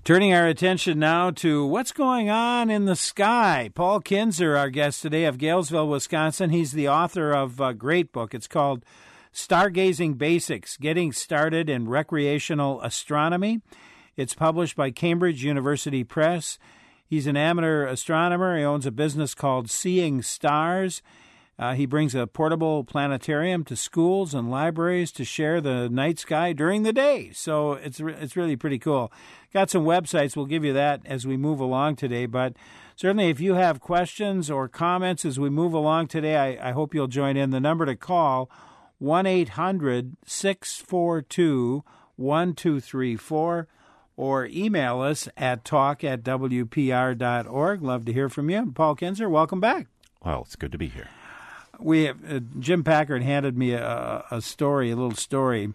Turning our attention now to what's going on in the sky. Paul Kinzer, our guest today of Galesville, Wisconsin. He's the author of a great book. It's called Stargazing Basics, Getting Started in Recreational Astronomy. It's published by Cambridge University Press. He's an amateur astronomer. He owns a business called Seeing Stars. He brings a portable planetarium to schools and libraries to share the night sky during the day. So it's really pretty cool. Got some websites. We'll give you that as we move along today. But certainly if you have questions or comments as we move along today, I hope you'll join in. The number to call, 1-800-642-1234, or email us at talk@wpr.org. Love to hear from you. Paul Kinzer, welcome back. Well, it's good to be here. We have, Jim Packard handed me a little story.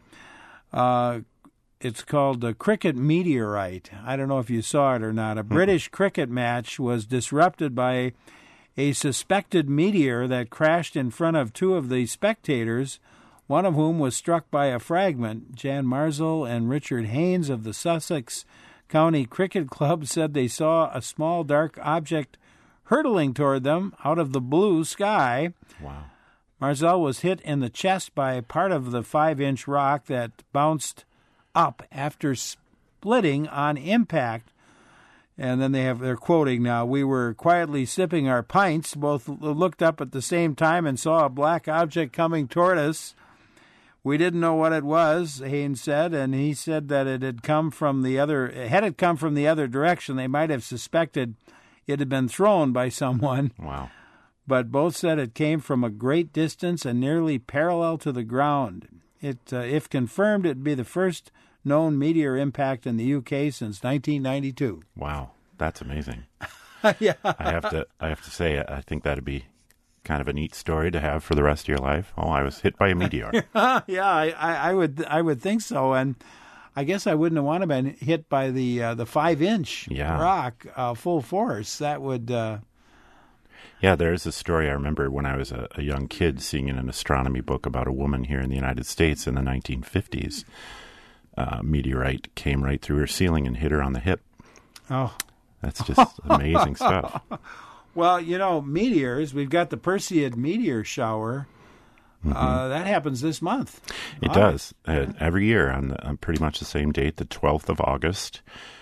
It's called the Cricket Meteorite. I don't know if you saw it or not. A British cricket match was disrupted by a suspected meteor that crashed in front of two of the spectators, one of whom was struck by a fragment. Jan Marsall and Richard Haynes of the Sussex County Cricket Club said they saw a small dark object hurtling toward them out of the blue sky. Wow. Marzell was hit in the chest by part of the 5-inch rock that bounced up after splitting on impact. And then they're quoting now, "We were quietly sipping our pints, both looked up at the same time and saw a black object coming toward us. We didn't know what it was," Haynes said, and he said that it had come from the other direction, they might have suspected it had been thrown by someone. Wow. But both said it came from a great distance and nearly parallel to the ground. If confirmed, it would be the first known meteor impact in the UK since 1992. Wow, that's amazing. Yeah. I have to say, I think that'd be kind of a neat story to have for the rest of your life. Oh, I was hit by a meteor. Yeah, I would think so, and I guess I wouldn't have wanted to been hit by the 5-inch rock full force. That would. Yeah, there's a story I remember when I was a young kid seeing in an astronomy book about a woman here in the United States in the 1950s. Meteorite came right through her ceiling and hit her on the hip. Oh, that's just amazing stuff. Well, meteors. We've got the Perseid meteor shower. That happens this month. It does. Every year on pretty much the same date, the 12th of August.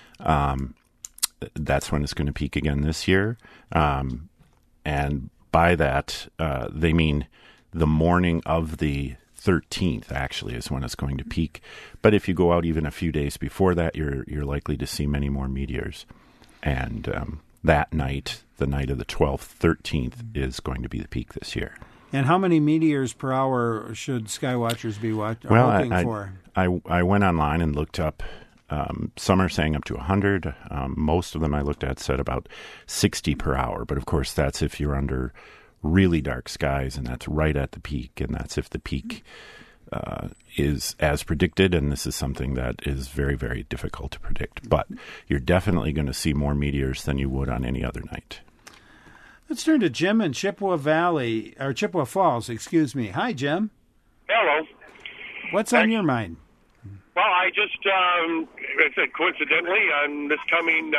That's when it's going to peak again this year. And by that, they mean the morning of the 13th, actually, is when it's going to peak. But if you go out even a few days before that, you're likely to see many more meteors. And that night, the night of the 12th, 13th, is going to be the peak this year. And how many meteors per hour should skywatchers be hoping for? I went online and looked up. Some are saying up to 100. Most of them I looked at said about 60 per hour. But, of course, that's if you're under really dark skies, and that's right at the peak. And that's if the peak is as predicted. And this is something that is very, very difficult to predict. But you're definitely going to see more meteors than you would on any other night. Let's turn to Jim in Chippewa Falls, excuse me. Hi, Jim. Hello. What's on your mind? Well, I just, coincidentally, on this coming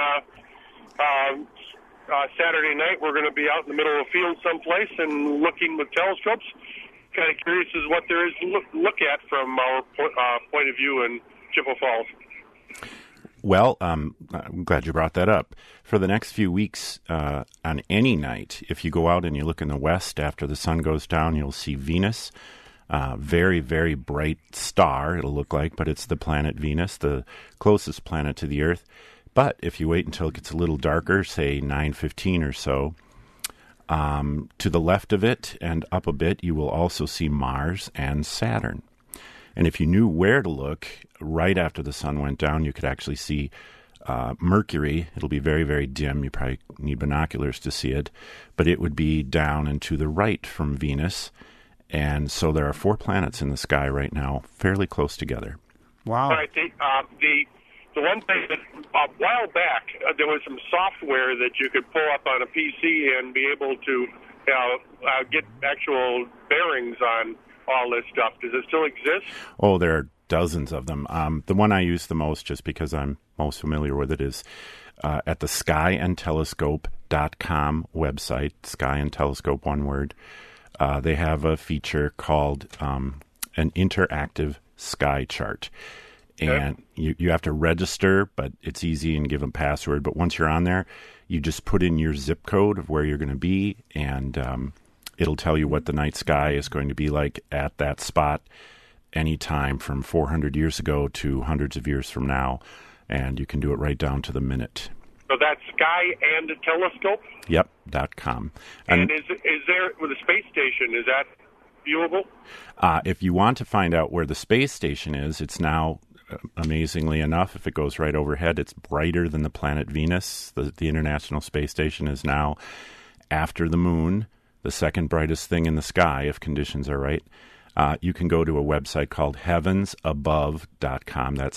Saturday night, we're going to be out in the middle of a field someplace and looking with telescopes. Kind of curious as what there is to look at from our point of view in Chippewa Falls. Well, I'm glad you brought that up. For the next few weeks, on any night, if you go out and you look in the west after the sun goes down, you'll see Venus. Very, very bright star, it'll look like, but it's the planet Venus, the closest planet to the Earth. But if you wait until it gets a little darker, say 9:15 or so, to the left of it and up a bit, you will also see Mars and Saturn. And if you knew where to look right after the sun went down, you could actually see Mercury. It'll be very, very dim. You probably need binoculars to see it. But it would be down and to the right from Venus. And so there are 4 planets in the sky right now, fairly close together. Wow. Right. The one thing that a while back, there was some software that you could pull up on a PC and be able to get actual bearings on all this stuff. Does it still exist? Oh, there are dozens of them. The one I use the most, just because I'm most familiar with it, is at the skyandtelescope.com website, Sky and Telescope, one word. They have a feature called an interactive sky chart. And you have to register, but it's easy, and give them a password. But once you're on there, you just put in your zip code of where you're going to be, and it'll tell you what the night sky is going to be like at that spot anytime from 400 years ago to hundreds of years from now. And you can do it right down to the minute. So that's Sky and Telescope? Yep, .com. And is there, with the space station, is that viewable? If you want to find out where the space station is, it's now, amazingly enough, if it goes right overhead, it's brighter than the planet Venus. The International Space Station is now, after the moon, the second brightest thing in the sky, if conditions are right. You can go to a website called heavensabove.com. That's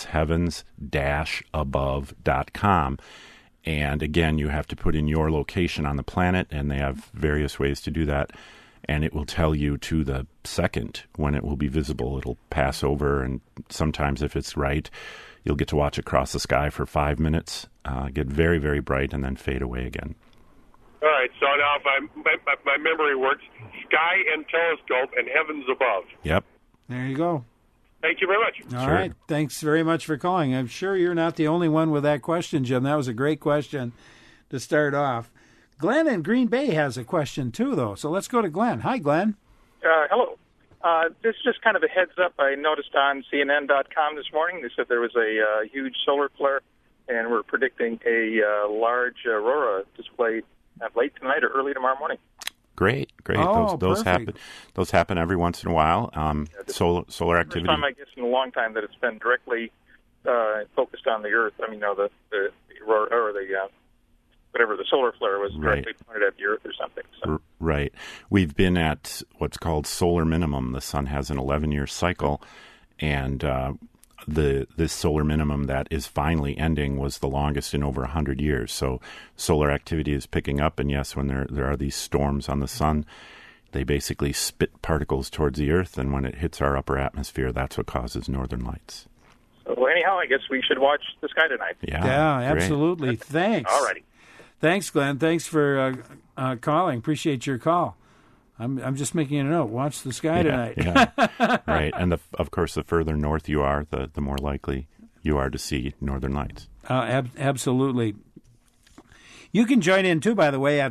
heavens-above.com. And again, you have to put in your location on the planet, and they have various ways to do that. And it will tell you to the second when it will be visible. It'll pass over, and sometimes, if it's right, you'll get to watch across the sky for 5 minutes, get very, very bright, and then fade away again. All right, so now if my memory works, Sky and Telescope and Heavens Above. Yep. There you go. Thank you very much. All right. Thanks very much for calling. I'm sure you're not the only one with that question, Jim. That was a great question to start off. Glenn in Green Bay has a question, too, though. So let's go to Glenn. Hi, Glenn. Hello. This is just kind of a heads up. I noticed on CNN.com this morning, they said there was a huge solar flare, and we're predicting a large aurora display late tonight or early tomorrow morning. Great. Oh, those happen. Those happen every once in a while. Solar activity. First time, I guess, in a long time that it's been directly focused on the Earth. I mean, the aurora, or the whatever the solar flare was directly pointed at the Earth or something. So. Right. We've been at what's called solar minimum. The sun has an 11-year cycle, and this solar minimum that is finally ending was the longest in over 100 years. So solar activity is picking up, and yes, when there are these storms on the sun, they basically spit particles towards the Earth, and when it hits our upper atmosphere, that's what causes northern lights. So anyhow, I guess we should watch the sky tonight. Yeah, absolutely. Thanks. All righty. Thanks, Glenn. Thanks for calling. Appreciate your call. I'm just making a note. Watch the sky tonight. Yeah. Right. And of course, the further north you are, the more likely you are to see northern lights. Absolutely. You can join in, too, by the way, at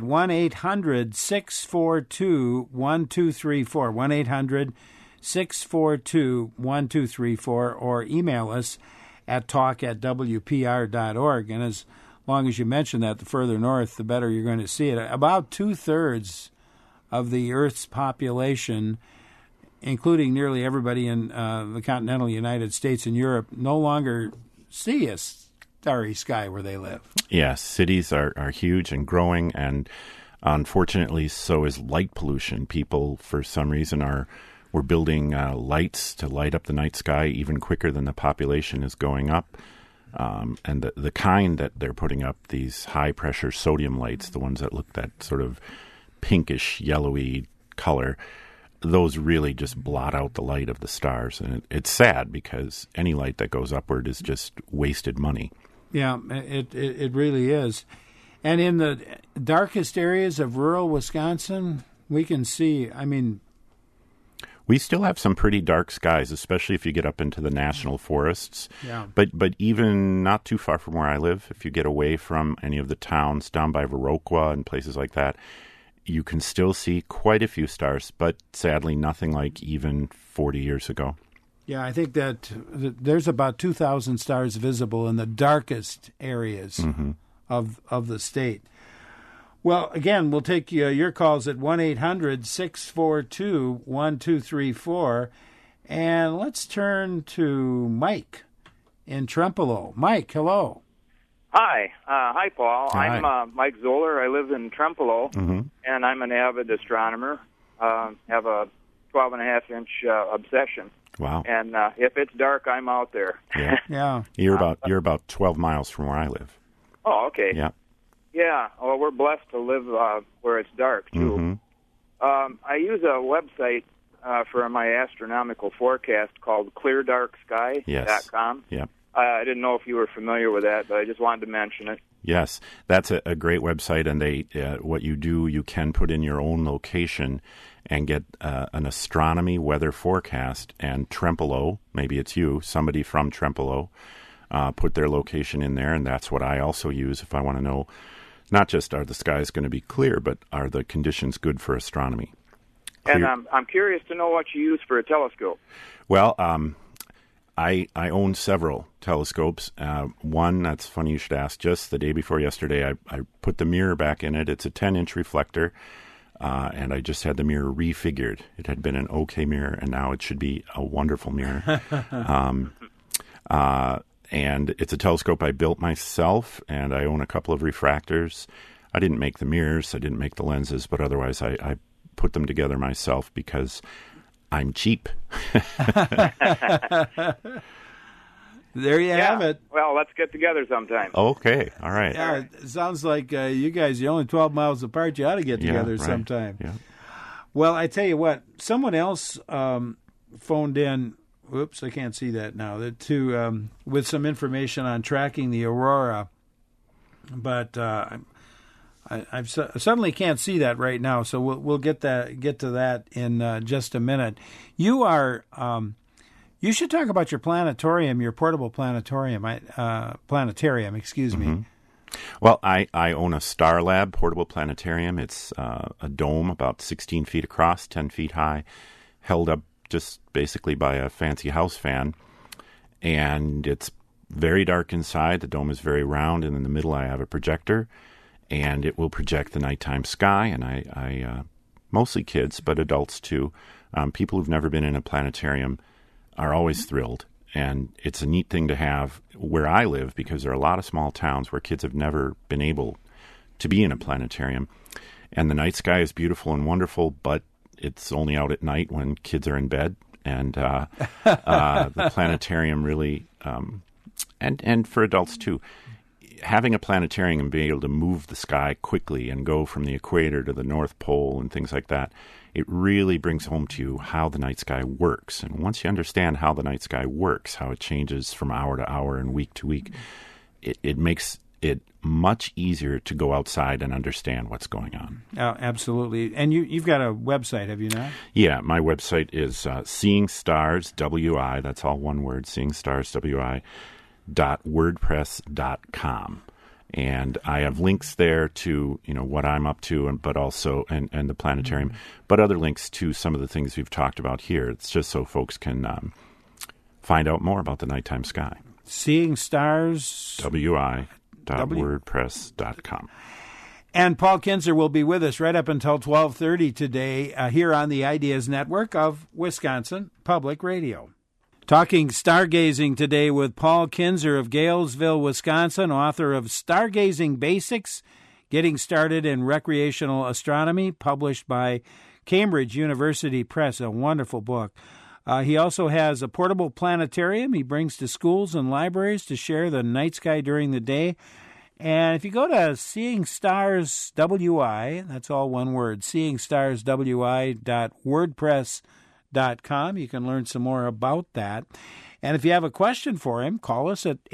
1-800-642-1234, 1-800-642-1234, or email us at talk@wpr.org. And as long as you mention that, the further north, the better you're going to see it. About 2/3 of the Earth's population, including nearly everybody in the continental United States and Europe, no longer see a starry sky where they live. Yes, cities are huge and growing, and unfortunately, so is light pollution. People, for some reason, we're building lights to light up the night sky even quicker than the population is going up. And the kind that they're putting up, these high-pressure sodium lights, the ones that look that sort of pinkish, yellowy color, those really just blot out the light of the stars. And it's sad, because any light that goes upward is just wasted money. Yeah, it really is. And in the darkest areas of rural Wisconsin, we can see, we still have some pretty dark skies, especially if you get up into the national forests. Yeah. But even not too far from where I live, if you get away from any of the towns down by Viroqua and places like that, you can still see quite a few stars, but sadly nothing like even 40 years ago. Yeah, I think that there's about 2,000 stars visible in the darkest areas of the state. Well, again, we'll take your calls at 1-800-642-1234. And let's turn to Mike in Trempealeau. Mike, hello. Hi. Hi, Paul. Hi. I'm Mike Zoller. I live in Trempealeau, and I'm an avid astronomer. Have a 12.5-inch obsession. Wow. And if it's dark, I'm out there. Yeah. Yeah. You're about 12 miles from where I live. Oh, okay. Yeah. Yeah. Well, we're blessed to live where it's dark, too. I use a website for my astronomical forecast called ClearDarkSky.com. Yes. Yep. I didn't know if you were familiar with that, but I just wanted to mention it. Yes, that's a great website, and they what you do, you can put in your own location and get an astronomy weather forecast, and Trempealeau, maybe it's you, somebody from Trempealeau, put their location in there, and that's what I also use if I want to know not just are the skies going to be clear, but are the conditions good for astronomy. And I'm curious to know what you use for a telescope. Well, I own several telescopes. One, that's funny you should ask, just the day before yesterday, I put the mirror back in it. It's a 10-inch reflector, and I just had the mirror refigured. It had been an okay mirror, and now it should be a wonderful mirror. And it's a telescope I built myself, and I own a couple of refractors. I didn't make the mirrors, I didn't make the lenses, but otherwise I put them together myself because I'm cheap. There you have it. Well, let's get together sometime. Okay, all right. Yeah, it sounds like you guys, you're only 12 miles apart. You ought to get together sometime. Yeah. Well, I tell you what, someone else phoned in. Whoops, I can't see that now. With some information on tracking the aurora, but I suddenly can't see that right now. So we'll get to that in just a minute. You are you should talk about your planetarium, your portable planetarium. Excuse me. Well, I own a Star Lab portable planetarium. It's a dome about 16 feet across, 10 feet high, held up just basically by a fancy house fan. And it's very dark inside. The dome is very round, and in the middle I have a projector, and it will project the nighttime sky. And I mostly kids, but adults too, people who've never been in a planetarium are always thrilled. And it's a neat thing to have where I live, because there are a lot of small towns where kids have never been able to be in a planetarium. And the night sky is beautiful and wonderful, but it's only out at night when kids are in bed. And the planetarium really, and for adults too, having a planetarium and being able to move the sky quickly and go from the equator to the North Pole and things like that, it really brings home to you how the night sky works. And once you understand how the night sky works, how it changes from hour to hour and week to week, it makes it much easier to go outside and understand what's going on. Oh, absolutely. And you've got a website, have you not? Yeah, my website is Seeing Stars WI. That's all one word, seeingstarswi.wordpress.com. And I have links there to, what I'm up to, but also and the planetarium, but other links to some of the things we've talked about here. It's just so folks can find out more about the nighttime sky. Seeing Stars WI.wordpress.com. And Paul Kinzer will be with us right up until 12:30 today here on the Ideas Network of Wisconsin Public Radio. Talking stargazing today with Paul Kinzer of Galesville, Wisconsin, author of Stargazing Basics, Getting Started in Recreational Astronomy, published by Cambridge University Press, a wonderful book. He also has a portable planetarium he brings to schools and libraries to share the night sky during the day. And if you go to Seeing Stars WI, that's all one word, seeingstarswi.wordpress.com, you can learn some more about that. And if you have a question for him, call us at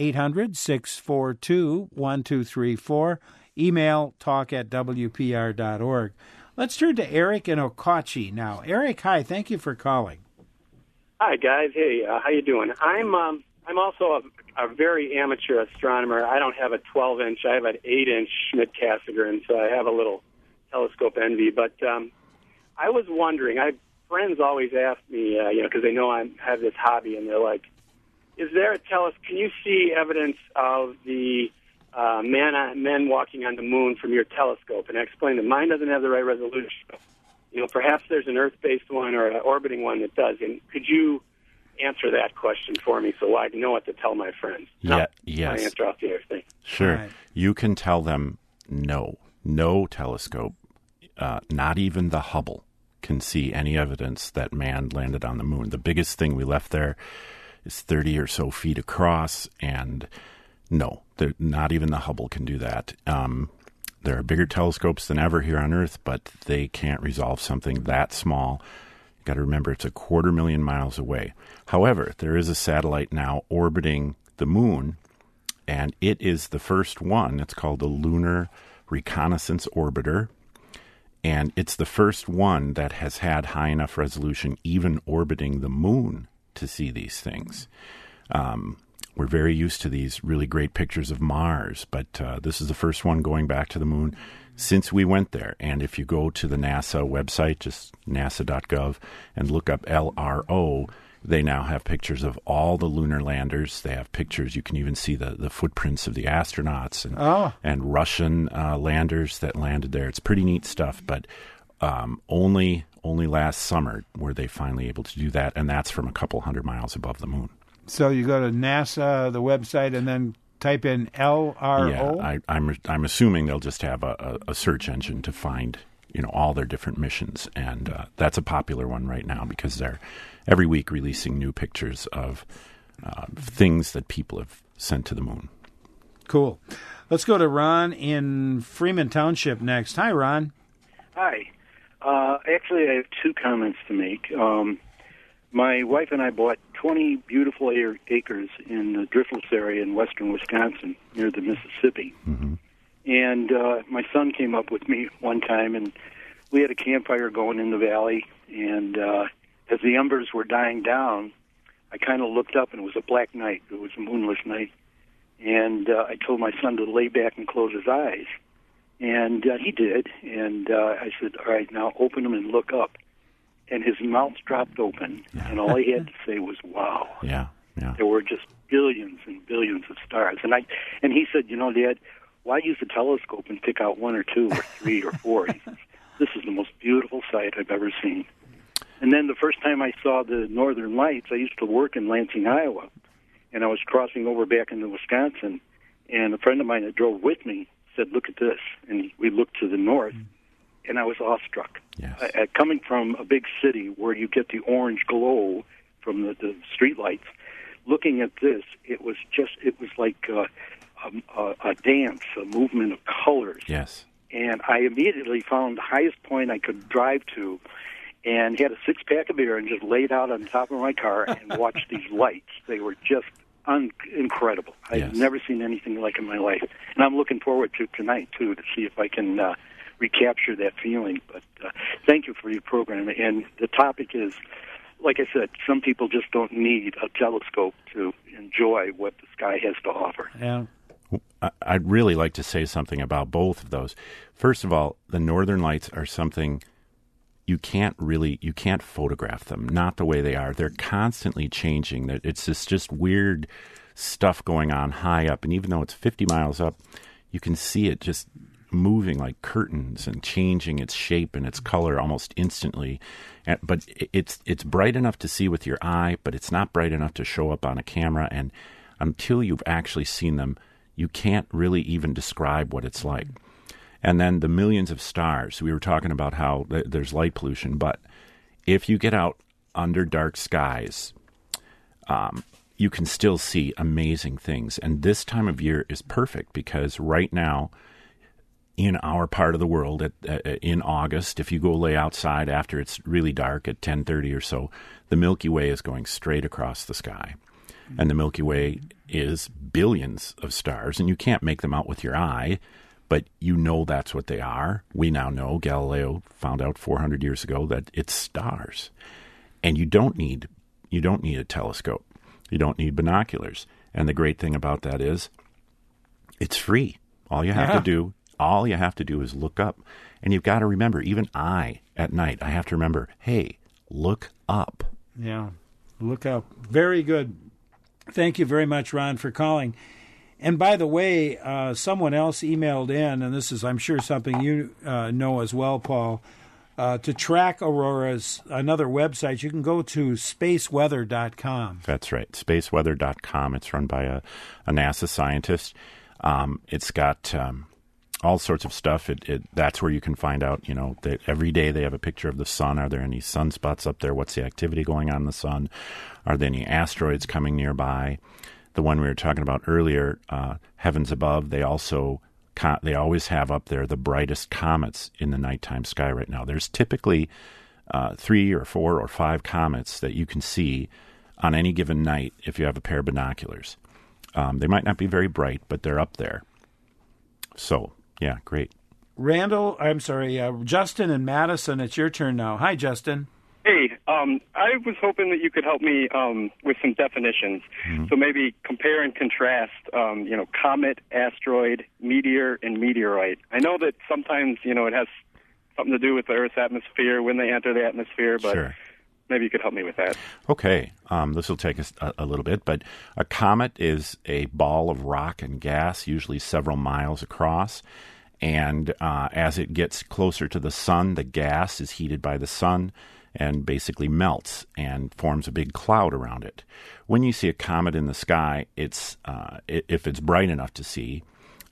800-642-1234, email talk@wpr.org. Let's turn to Eric in Okauchee now. Eric, hi, thank you for calling. Hi, guys. Hey, how you doing? I'm also a very amateur astronomer. I don't have a 12-inch. I have an 8-inch Schmidt-Cassegrain, so I have a little telescope envy. But I was wondering, friends always ask me, because they know I have this hobby, and they're like, is there can you see evidence of the men walking on the moon from your telescope? And I explained that mine doesn't have the right resolution. Perhaps there's an Earth-based one or an orbiting one that does. And could you answer that question for me so I know what to tell my friends? Yes. I answer off the air thing. Sure. Right. You can tell them no telescope, not even the Hubble, can see any evidence that man landed on the moon. The biggest thing we left there is 30 or so feet across, and no, not even the Hubble can do that. There are bigger telescopes than ever here on Earth, but they can't resolve something that small. Got to remember, it's 250,000 miles away. However, there is a satellite now orbiting the moon, and it is the first one. It's called the Lunar Reconnaissance Orbiter, and it's the first one that has had high enough resolution, even orbiting the moon, to see these things. We're very used to these really great pictures of Mars, but this is the first one going back to the moon since we went there. And if you go to the NASA website, just nasa.gov, and look up LRO, they now have pictures of all the lunar landers. They have pictures. You can even see the footprints of the astronauts and Russian landers that landed there. It's pretty neat stuff, but only last summer were they finally able to do that, and that's from a couple hundred miles above the moon. So you go to NASA, the website, and then type in LRO? Yeah, I'm assuming they'll just have a search engine to find, all their different missions, and that's a popular one right now because they're every week releasing new pictures of things that people have sent to the moon. Cool. Let's go to Ron in Freeman Township next. Hi, Ron. Hi. Actually, I have two comments to make. My wife and I bought 20 beautiful acres in the Driftless area in western Wisconsin near the Mississippi. Mm-hmm. And my son came up with me one time, and we had a campfire going in the valley. And as the embers were dying down, I kind of looked up, and it was a black night. It was a moonless night. And I told my son to lay back and close his eyes. And he did. And I said, all right, now open them and look up. And his mouth dropped open, and all he had to say was, wow. Yeah. There were just billions and billions of stars. And he said, Dad, why use a telescope and pick out one or two or three or four? He says, this is the most beautiful sight I've ever seen. And then the first time I saw the Northern Lights, I used to work in Lansing, Iowa, and I was crossing over back into Wisconsin, and a friend of mine that drove with me said, look at this. And we looked to the north, and I was awestruck. Yes. Coming from a big city where you get the orange glow from the street lights, looking at this, it was like a dance, a movement of colors. Yes. And I immediately found the highest point I could drive to, and had a six-pack of beer and just laid out on top of my car and watched these lights. They were just incredible. I've never seen anything like it in my life. And I'm looking forward to tonight, too, to see if I can recapture that feeling. But thank you for your program. And the topic is, like I said, some people just don't need a telescope to enjoy what the sky has to offer. Yeah. I'd really like to say something about both of those. First of all, the Northern Lights are something you can't photograph them, not the way they are. They're constantly changing. It's just weird stuff going on high up. And even though it's 50 miles up, you can see it just moving like curtains and changing its shape and its color almost instantly. But it's bright enough to see with your eye, but it's not bright enough to show up on a camera. And until you've actually seen them, you can't really even describe what it's like. And then the millions of stars. We were talking about how there's light pollution, but if you get out under dark skies, you can still see amazing things. And this time of year is perfect because right now, in our part of the world, in August, if you go lay outside after it's really dark at 10:30 or so, the Milky Way is going straight across the sky. And the Milky Way is billions of stars, and you can't make them out with your eye, but you know that's what they are. We now know, Galileo found out 400 years ago, that it's stars. And you don't need a telescope. You don't need binoculars. And the great thing about that is it's free. All you have to do is look up. And you've got to remember, even at night, I have to remember, hey, look up. Yeah, look up. Very good. Thank you very much, Ron, for calling. And by the way, someone else emailed in, and this is, I'm sure, something you know as well, Paul, to track auroras, another website, you can go to spaceweather.com. That's right, spaceweather.com. It's run by a NASA scientist. It's got all sorts of stuff. That's where you can find out, that every day they have a picture of the sun. Are there any sunspots up there? What's the activity going on in the sun? Are there any asteroids coming nearby? The one we were talking about earlier, Heavens Above, they always have up there the brightest comets in the nighttime sky right now. There's typically 3 or 4 or 5 comets that you can see on any given night if you have a pair of binoculars. They might not be very bright, but they're up there. So, yeah, great. Justin in Madison, it's your turn now. Hi, Justin. Hey, I was hoping that you could help me with some definitions. Mm-hmm. So maybe compare and contrast, comet, asteroid, meteor, and meteoroid. I know that sometimes, it has something to do with the Earth's atmosphere when they enter the atmosphere, but sure. Maybe you could help me with that. Okay. This will take us a little bit, but a comet is a ball of rock and gas, usually several miles across. And as it gets closer to the sun, the gas is heated by the sun and basically melts and forms a big cloud around it. When you see a comet in the sky, it's if it's bright enough to see,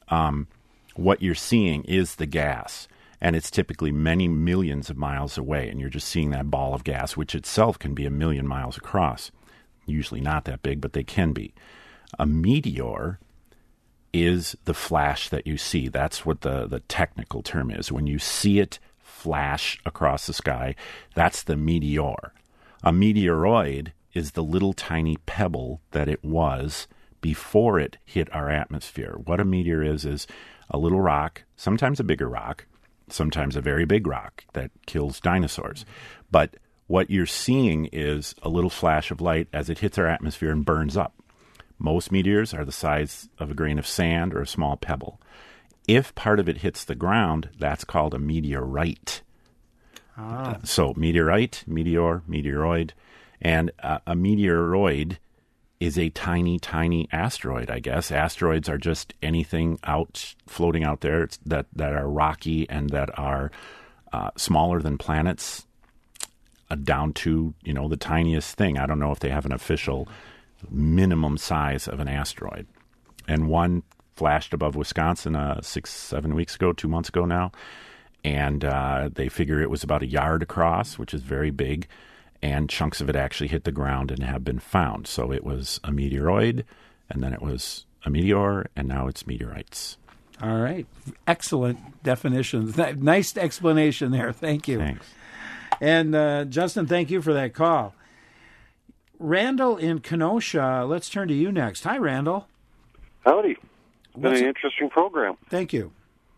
what you're seeing is the gas. And it's typically many millions of miles away, and you're just seeing that ball of gas, which itself can be 1 million miles across. Usually not that big, but they can be. A meteor is the flash that you see. That's what the technical term is. When you see it flash across the sky, that's the meteor. A meteoroid is the little tiny pebble that it was before it hit our atmosphere. What a meteor is a little rock, sometimes a bigger rock, sometimes a very big rock that kills dinosaurs. But what you're seeing is a little flash of light as it hits our atmosphere and burns up. Most meteors are the size of a grain of sand or a small pebble. If part of it hits the ground, that's called a meteorite. So meteorite, meteor, meteoroid. And a meteoroid is a tiny, tiny asteroid, I guess. Asteroids are just anything floating out there that are rocky and that are smaller than planets, down to, the tiniest thing. I don't know if they have an official minimum size of an asteroid. And one flashed above Wisconsin 6-7 weeks ago, 2 months ago now. And they figure it was about 1 yard across, which is very big. And chunks of it actually hit the ground and have been found. So it was a meteoroid, and then it was a meteor, and now it's meteorites. All right. Excellent definition. Nice explanation there. Thank you. Thanks. And Justin, thank you for that call. Randall in Kenosha, let's turn to you next. Hi, Randall. Howdy. It's been an interesting program. Thank you.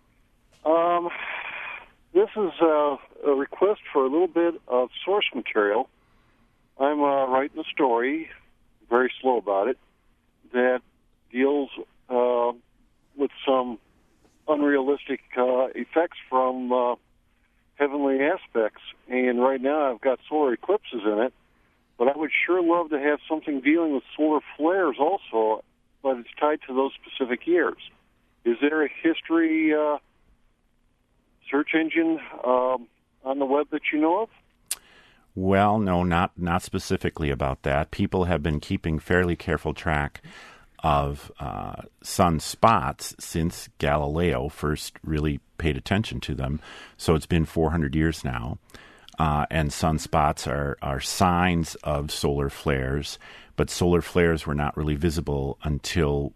This is a request for a little bit of source material. I'm writing a story, very slow about it, that deals with some unrealistic effects from heavenly aspects. And right now I've got solar eclipses in it, but I would sure love to have something dealing with solar flares also, but it's tied to those specific years. Is there a history search engine on the web that you know of? Well, no, not specifically about that. People have been keeping fairly careful track of sunspots since Galileo first really paid attention to them. So it's been 400 years now. And sunspots are signs of solar flares, but solar flares were not really visible until,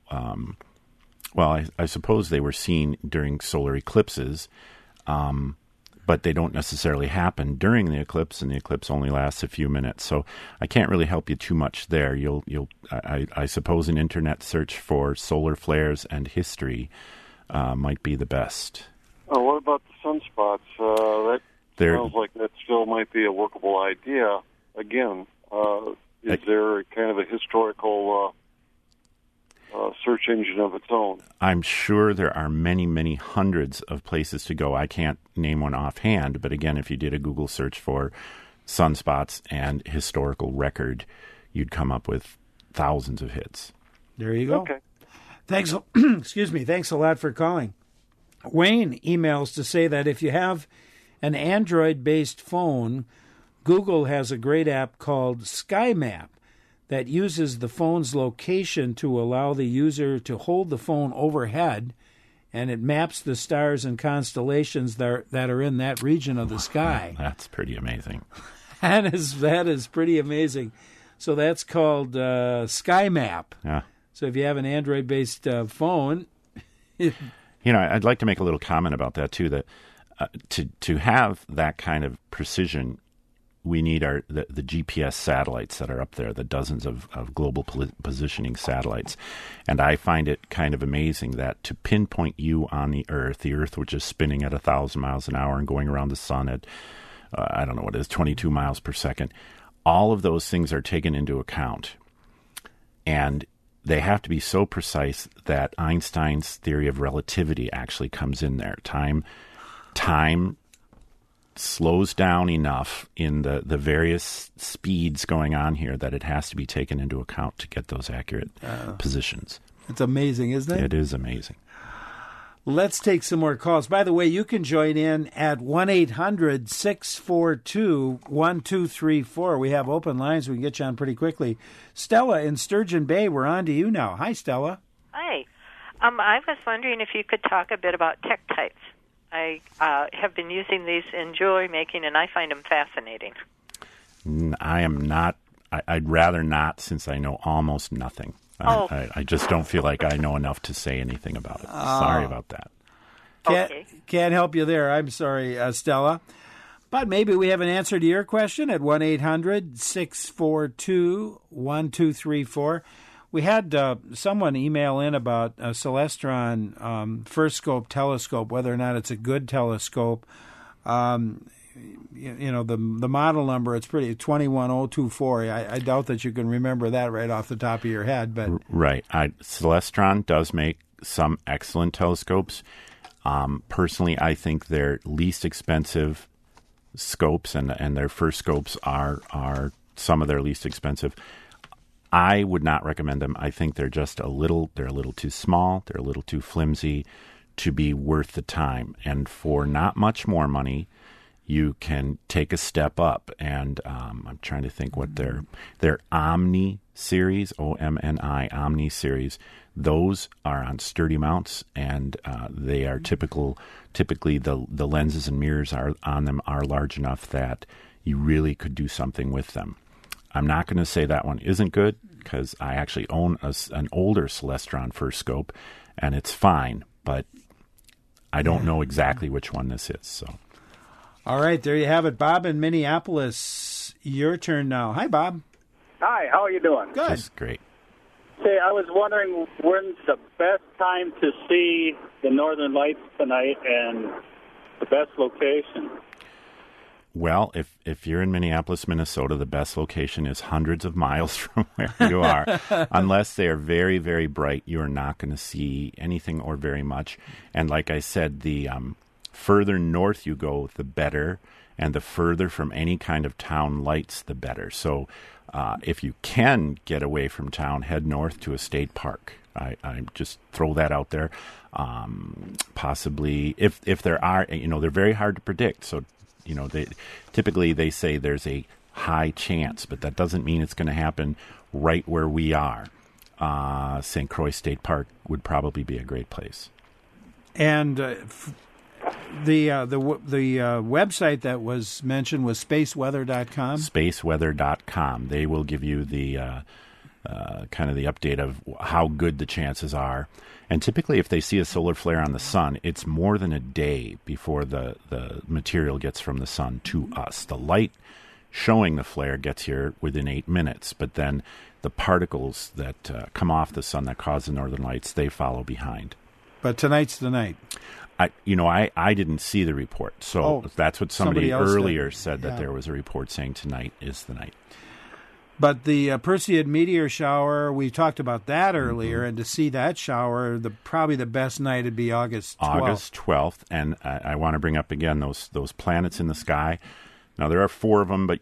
I suppose they were seen during solar eclipses. But they don't necessarily happen during the eclipse, and the eclipse only lasts a few minutes. So I can't really help you too much there. I suppose an internet search for solar flares and history might be the best. Oh, what about the sunspots? That sounds like that still might be a workable idea. Again, is there kind of a historical search engine of its own? I'm sure there are many, many hundreds of places to go. I can't name one offhand, but again, if you did a Google search for sunspots and historical record, you'd come up with thousands of hits. There you go. Okay. Thanks. Excuse me. Thanks a lot for calling. Wayne emails to say that if you have an Android-based phone, Google has a great app called SkyMap that uses the phone's location to allow the user to hold the phone overhead, and it maps the stars and constellations that are in that region of the sky. That's pretty amazing. That is pretty amazing. So that's called SkyMap. Yeah. So if you have an Android-based phone... I'd like to make a little comment about that, too, that to have that kind of precision we need the GPS satellites that are up there, the dozens of global positioning satellites. And I find it kind of amazing that to pinpoint you on the Earth, which is spinning at 1,000 miles an hour and going around the sun at, I don't know what it is, 22 miles per second, all of those things are taken into account. And they have to be so precise that Einstein's theory of relativity actually comes in there. Time slows down enough in the various speeds going on here that it has to be taken into account to get those accurate positions. It's amazing, isn't it? It is amazing. Let's take some more calls. By the way, you can join in at 1-800-642-1234. We have open lines. We can get you on pretty quickly. Stella in Sturgeon Bay, we're on to you now. Hi, Stella. Hi. I was wondering if you could talk a bit about Tektites. I have been using these in jewelry making, and I find them fascinating. I am not. I'd rather not, since I know almost nothing. I just don't feel like I know enough to say anything about it. Sorry about that. Can't help you there. I'm sorry, Stella. But maybe we have an answer to your question at 1-800-642-1234. We had someone email in about a Celestron First Scope telescope, whether or not it's a good telescope. The model number, it's pretty 21024. I doubt that you can remember that right off the top of your head. But right. Celestron does make some excellent telescopes. Personally, I think their least expensive scopes and their first scopes are some of their least expensive. I would not recommend them. I think they're a little too small. They're a little too flimsy to be worth the time. And for not much more money, you can take a step up. And I'm trying to think what their Omni series, OMNI, Omni series, those are on sturdy mounts, and they are typically the lenses and mirrors on them are large enough that you really could do something with them. I'm not going to say that one isn't good, because I actually own an older Celestron First Scope, and it's fine, but I don't know exactly which one this is. So, all right, there you have it. Bob in Minneapolis, your turn now. Hi, Bob. Hi, how are you doing? Good. That's great. Say, I was wondering when's the best time to see the Northern Lights tonight and the best location? Well, if you're in Minneapolis, Minnesota, the best location is hundreds of miles from where you are. Unless they are very, very bright, you are not going to see anything or very much. And like I said, the further north you go, the better. And the further from any kind of town lights, the better. So if you can get away from town, head north to a state park. I just throw that out there. Possibly, if there are, they're very hard to predict. So, they typically say there's a high chance, but that doesn't mean it's going to happen right where we are. St. Croix State Park would probably be a great place. And the website that was mentioned was spaceweather.com. Spaceweather.com. They will give you the kind of the update of how good the chances are. And typically, if they see a solar flare on the sun, it's more than a day before the material gets from the sun to us. The light showing the flare gets here within 8 minutes, but then the particles that come off the sun that cause the northern lights, they follow behind. But tonight's the night. I didn't see the report, so that's what somebody earlier said that there was a report saying tonight is the night. But the Perseid meteor shower, we talked about that earlier, and to see that shower, probably the best night would be August 12th. August 12th, and I want to bring up again those planets in the sky. Now there are 4 of them, but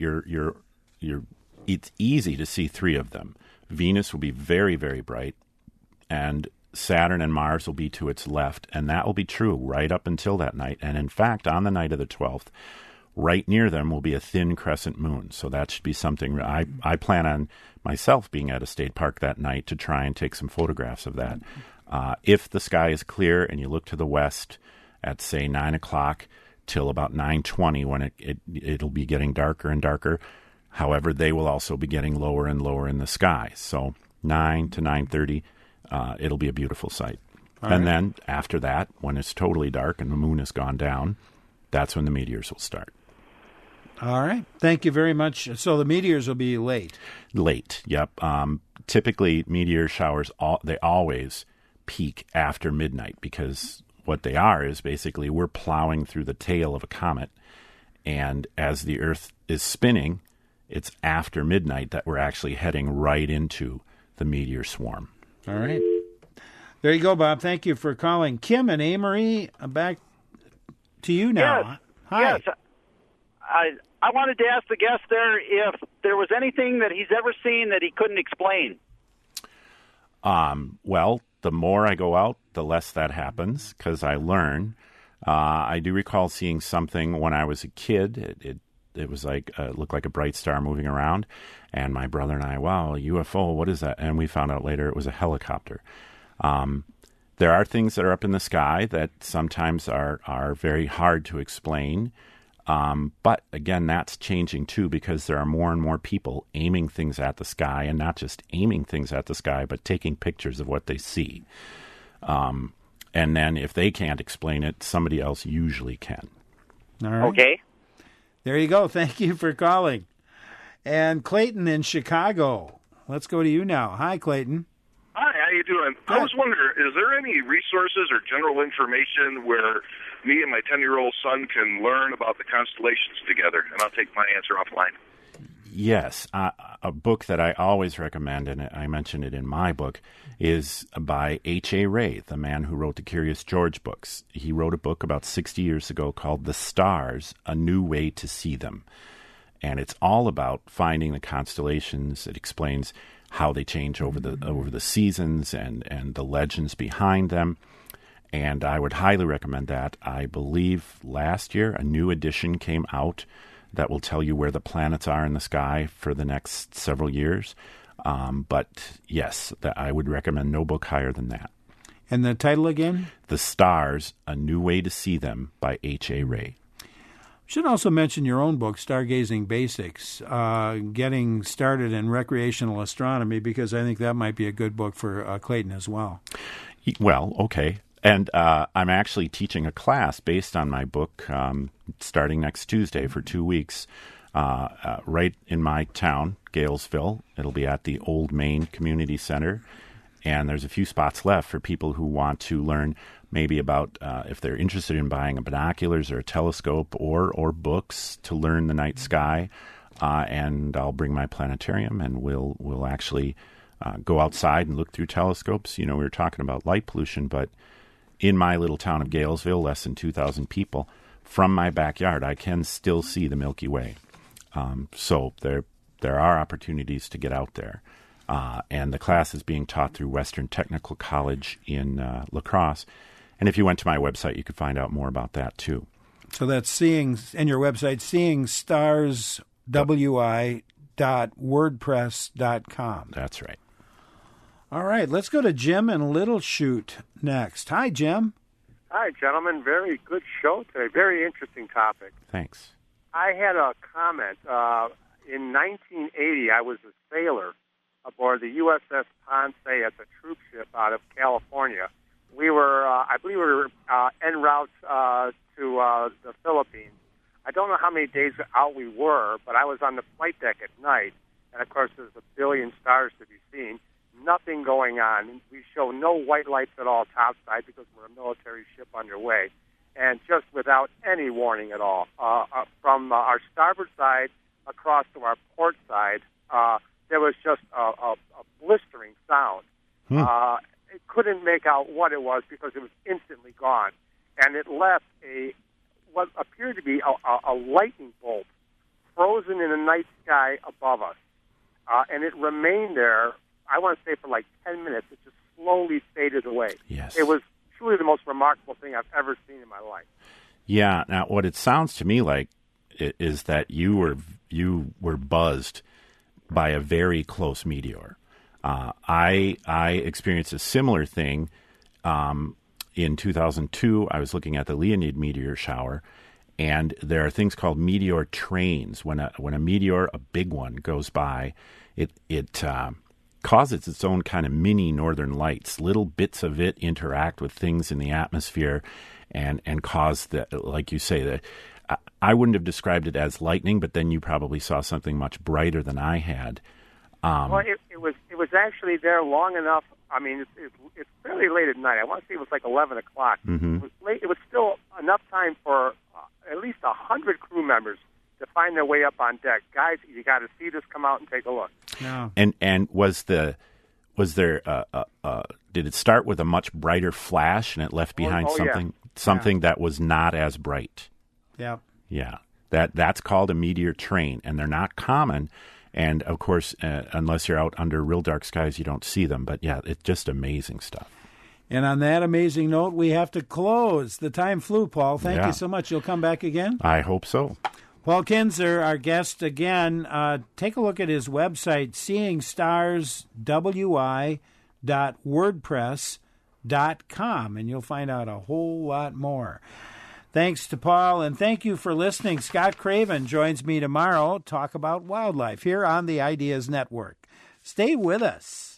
it's easy to see 3 of them. Venus will be very, very bright, and Saturn and Mars will be to its left, and that will be true right up until that night. And in fact, on the night of the 12th, right near them will be a thin crescent moon. So that should be something. I plan on myself being at a state park that night to try and take some photographs of that. If the sky is clear and you look to the west at, say, 9 o'clock till about 9:20 when it'll be getting darker and darker. However, they will also be getting lower and lower in the sky. So 9 to 9:30, it'll be a beautiful sight. And then after that, when it's totally dark and the moon has gone down, that's when the meteors will start. All right. Thank you very much. So the meteors will be late. Late, yep. Typically, meteor showers, they always peak after midnight because what they are is basically we're plowing through the tail of a comet, and as the Earth is spinning, it's after midnight that we're actually heading right into the meteor swarm. All right. There you go, Bob. Thank you for calling. Kim and Amory, back to you now. Yes. Hi. Yes. I wanted to ask the guest there if there was anything that he's ever seen that he couldn't explain. Well, the more I go out, the less that happens because I learn. I do recall seeing something when I was a kid. It was like looked like a bright star moving around, and my brother and I, wow, a UFO, what is that? And we found out later it was a helicopter. There are things that are up in the sky that sometimes are very hard to explain. But again, that's changing too because there are more and more people aiming things at the sky, and not just aiming things at the sky, but taking pictures of what they see. And then if they can't explain it, somebody else usually can. All right. Okay. There you go. Thank you for calling. And Clayton in Chicago. Let's go to you now. Hi, Clayton. Hi, how you doing? Good. I was wondering, is there any resources or general information where me and my 10-year-old son can learn about the constellations together? And I'll take my answer offline. Yes. A book that I always recommend, and I mentioned it in my book, is by H.A. Rey, the man who wrote the Curious George books. He wrote a book about 60 years ago called The Stars, A New Way to See Them. And it's all about finding the constellations. It explains how they change over the seasons and the legends behind them. And I would highly recommend that. I believe last year a new edition came out that will tell you where the planets are in the sky for the next several years. But yes, I would recommend no book higher than that. And the title again? The Stars, A New Way to See Them by H.A. Rey. Should also mention your own book, Stargazing Basics, Getting Started in Recreational Astronomy, because I think that might be a good book for Clayton as well. Well, okay. And I'm actually teaching a class based on my book starting next Tuesday for 2 weeks right in my town, Galesville. It'll be at the Old Main Community Center. And there's a few spots left for people who want to learn maybe about if they're interested in buying binoculars or a telescope or books to learn the night sky. And I'll bring my planetarium, and we'll actually go outside and look through telescopes. You know, we were talking about light pollution, but in my little town of Galesville, less than 2,000 people, from my backyard, I can still see the Milky Way. So there are opportunities to get out there. And the class is being taught through Western Technical College in La Crosse. And if you went to my website, you could find out more about that, too. So that's in your website, seeingstarswi.wordpress.com. That's right. All right, let's go to Jim in Little Chute next. Hi, Jim. Hi, gentlemen. Very good show today. Very interesting topic. Thanks. I had a comment. In 1980, I was a sailor aboard the USS Ponce as a troop ship out of California. We were, I believe we were en route to the Philippines. I don't know how many days out we were, but I was on the flight deck at night. And, of course, there's a billion stars to be seen. Nothing going on. We show no white lights at all topside because we're a military ship underway. And just without any warning at all. From our starboard side across to our port side, there was just a blistering sound. It couldn't make out what it was because it was instantly gone. And it left what appeared to be a lightning bolt frozen in the night sky above us. And it remained there, I want to say, for like 10 minutes. It just slowly faded away. Yes. It was truly the most remarkable thing I've ever seen in my life. Yeah. Now, what it sounds to me like is that you were buzzed by a very close meteor. I experienced a similar thing in 2002. I was looking at the Leonid meteor shower, and there are things called meteor trains. When a meteor, a big one, goes by, it causes its own kind of mini northern lights. Little bits of it interact with things in the atmosphere and cause the, like you say, I wouldn't have described it as lightning, but then you probably saw something much brighter than I had. Well, it was actually there long enough. I mean, it's fairly late at night. I want to say it was like 11 o'clock. Mm-hmm. It was late. It was still enough time for at least 100 crew members to find their way up on deck. Guys, you got to see this. Come out and take a look. Yeah. And was there did it start with a much brighter flash and it left behind something that was not as bright? Yeah. Yeah. That's called a meteor train, and they're not common. And, of course, unless you're out under real dark skies, you don't see them. But, yeah, it's just amazing stuff. And on that amazing note, we have to close. The time flew, Paul. Thank you so much. You'll come back again? I hope so. Paul Kinzer, our guest again. Take a look at his website, seeingstarswi.wordpress.com, and you'll find out a whole lot more. Thanks to Paul, and thank you for listening. Scott Craven joins me tomorrow to talk about wildlife here on the Ideas Network. Stay with us.